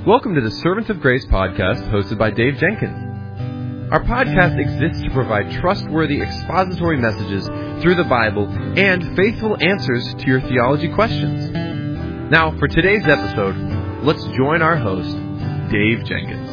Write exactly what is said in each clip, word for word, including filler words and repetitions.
Welcome to the Servants of Grace podcast hosted by Dave Jenkins. Our podcast exists to provide trustworthy expository messages through the Bible and faithful answers to your theology questions. Now, for today's episode, let's join our host, Dave Jenkins.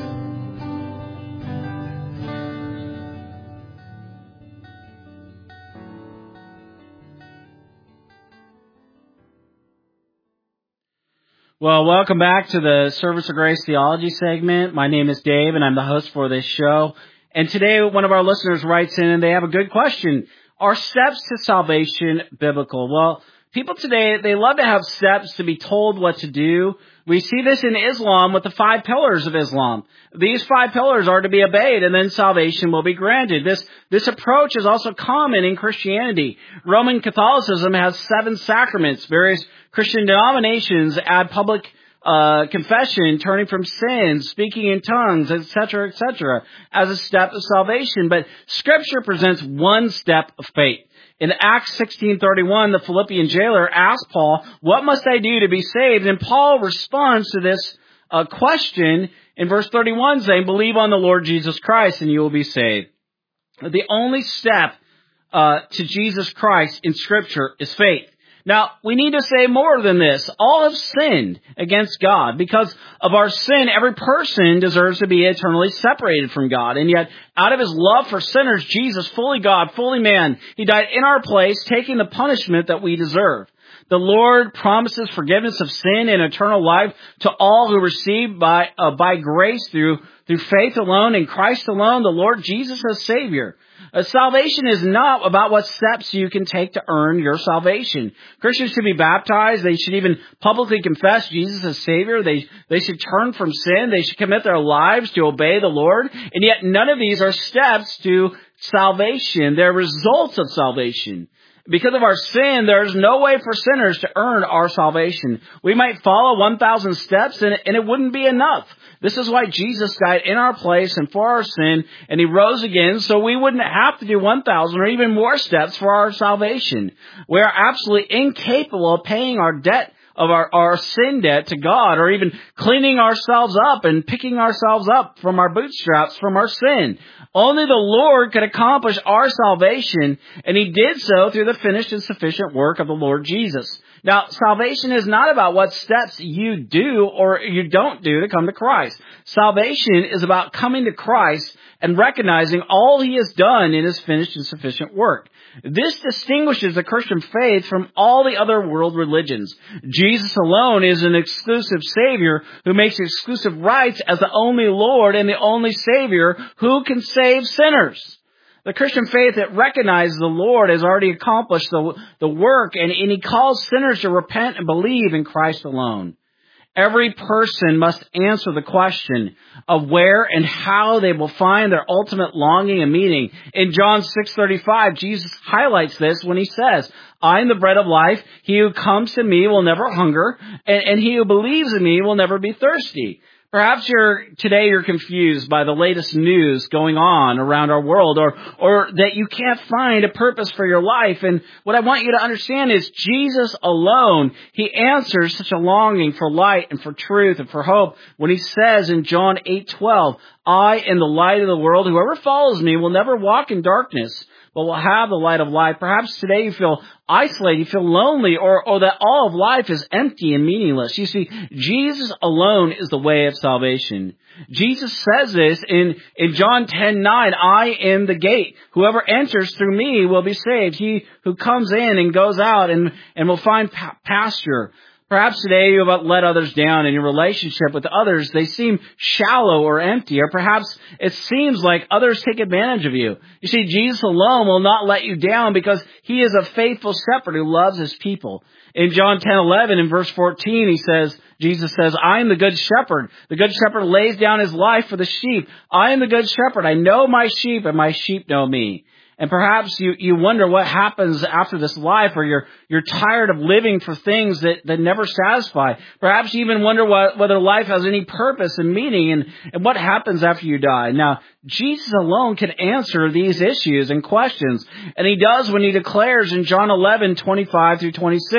Well, welcome back to the Servants of Grace Theology segment. My name is Dave, and I'm the host for this show. And today, one of our listeners writes in, and they have a good question. Are steps to salvation biblical? Well, people today, they love to have steps to be told what to do. We see this in Islam with the five pillars of Islam. These five pillars are to be obeyed, and then salvation will be granted. This this approach is also common in Christianity. Roman Catholicism has seven sacraments. Various Christian denominations add public uh confession, turning from sins, speaking in tongues, et cetera, et cetera, as a step of salvation. But Scripture presents one step of faith. In Acts sixteen thirty-one, the Philippian jailer asked Paul, "What must I do to be saved?" And Paul responds to this uh, question in verse thirty-one, saying, "Believe on the Lord Jesus Christ, and you will be saved." The only step uh, to Jesus Christ in Scripture is faith. Now, we need to say more than this. All have sinned against God. Because of our sin, every person deserves to be eternally separated from God. And yet, out of His love for sinners, Jesus, fully God, fully man, He died in our place, taking the punishment that we deserve. The Lord promises forgiveness of sin and eternal life to all who receive by uh, by grace through through faith alone in Christ alone, the Lord Jesus as Savior. Uh, salvation is not about what steps you can take to earn your salvation. Christians should be baptized. They should even publicly confess Jesus as Savior. They they should turn from sin. They should commit their lives to obey the Lord. And yet none of these are steps to salvation. They're results of salvation. Because of our sin, there's no way for sinners to earn our salvation. We might follow one thousand steps and, and it wouldn't be enough. This is why Jesus died in our place and for our sin, and He rose again so we wouldn't have to do one thousand or even more steps for our salvation. We are absolutely incapable of paying our debt of our, our sin debt to God, or even cleaning ourselves up and picking ourselves up from our bootstraps from our sin. Only the Lord could accomplish our salvation, and He did so through the finished and sufficient work of the Lord Jesus. Now, salvation is not about what steps you do or you don't do to come to Christ. Salvation is about coming to Christ and recognizing all He has done in His finished and sufficient work. This distinguishes the Christian faith from all the other world religions. Jesus alone is an exclusive Savior who makes exclusive rights as the only Lord and the only Savior who can save sinners. The Christian faith that recognizes the Lord has already accomplished the, the work, and, and He calls sinners to repent and believe in Christ alone. Every person must answer the question of where and how they will find their ultimate longing and meaning. In John six thirty-five, Jesus highlights this when He says, "I am the bread of life. He who comes to me will never hunger, and, and he who believes in me will never be thirsty." Perhaps you're, today you're confused by the latest news going on around our world, or, or that you can't find a purpose for your life. And what I want you to understand is Jesus alone, He answers such a longing for light and for truth and for hope when He says in John eight twelve, "I am the light of the world. Whoever follows me will never walk in darkness, but will have the light of life." Perhaps today you feel isolated, you feel lonely, or, or that all of life is empty and meaningless. You see, Jesus alone is the way of salvation. Jesus says this in, in John ten nine, "I am the gate. Whoever enters through me will be saved. He who comes in and goes out and, and will find pa- pasture." Perhaps today you have let others down in your relationship with others. They seem shallow or empty, or perhaps it seems like others take advantage of you. You see, Jesus alone will not let you down because He is a faithful shepherd who loves His people. In John ten eleven, in verse fourteen, He says, Jesus says, "I am the good shepherd. The good shepherd lays down his life for the sheep. I am the good shepherd. I know my sheep, and my sheep know me." And perhaps you, you wonder what happens after this life, or you're, you're tired of living for things that, that never satisfy. Perhaps you even wonder what, whether life has any purpose and meaning, and, and what happens after you die. Now, Jesus alone can answer these issues and questions. And He does when He declares in John eleven twenty-five through twenty-six,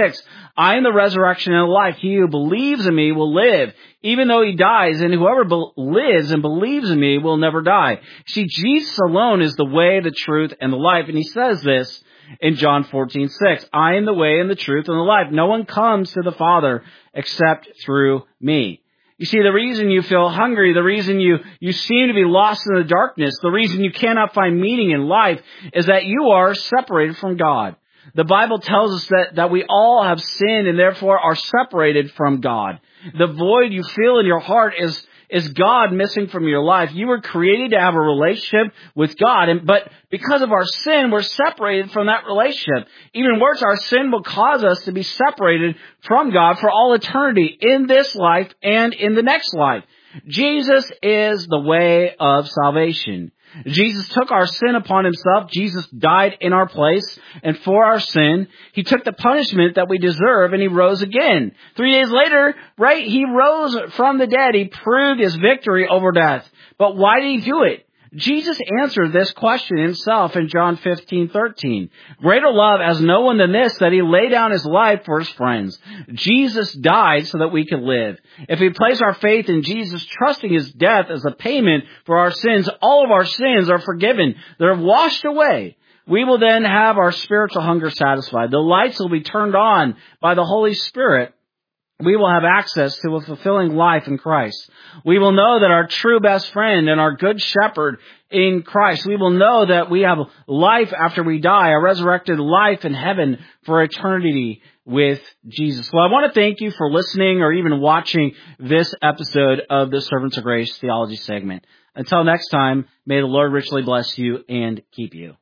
I am the resurrection and the life. He who believes in me will live, even though he dies, and whoever be- lives and believes in me will never die. See, Jesus alone is the way, the truth, and the life. And he says this in John fourteen six. I am the way and the truth and the life. No one comes to the Father except through me. You see, the reason you feel hungry, the reason you, you seem to be lost in the darkness, the reason you cannot find meaning in life is that you are separated from God. The Bible tells us that, that we all have sinned and therefore are separated from God. The void you feel in your heart is, is God missing from your life. You were created to have a relationship with God, and, but because of our sin, we're separated from that relationship. Even worse, our sin will cause us to be separated from God for all eternity in this life and in the next life. Jesus is the way of salvation. Jesus took our sin upon himself. Jesus died in our place and for our sin. He took the punishment that we deserve, and he rose again. Three days later, right, he rose from the dead. He proved his victory over death. But why did he do it? Jesus answered this question himself in John fifteen thirteen. Greater love has no one than this, that he lay down his life for his friends. Jesus died so that we could live. If we place our faith in Jesus, trusting his death as a payment for our sins, all of our sins are forgiven. They're washed away. We will then have our spiritual hunger satisfied. The lights will be turned on by the Holy Spirit. We will have access to a fulfilling life in Christ. We will know that our true best friend and our good shepherd in Christ. We will know that we have life after we die, a resurrected life in heaven for eternity with Jesus. Well, I want to thank you for listening or even watching this episode of the Servants of Grace Theology segment. Until next time, may the Lord richly bless you and keep you.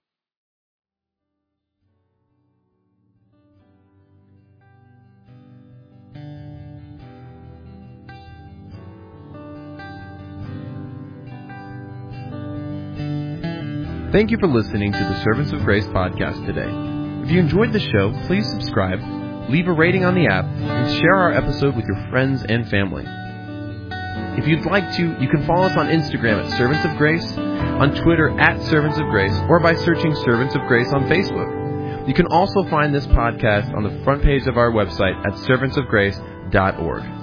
Thank you for listening to the Servants of Grace podcast today. If you enjoyed the show, please subscribe, leave a rating on the app, and share our episode with your friends and family. If you'd like to, you can follow us on Instagram at Servants of Grace, on Twitter at Servants of Grace, or by searching Servants of Grace on Facebook. You can also find this podcast on the front page of our website at servants of grace dot org.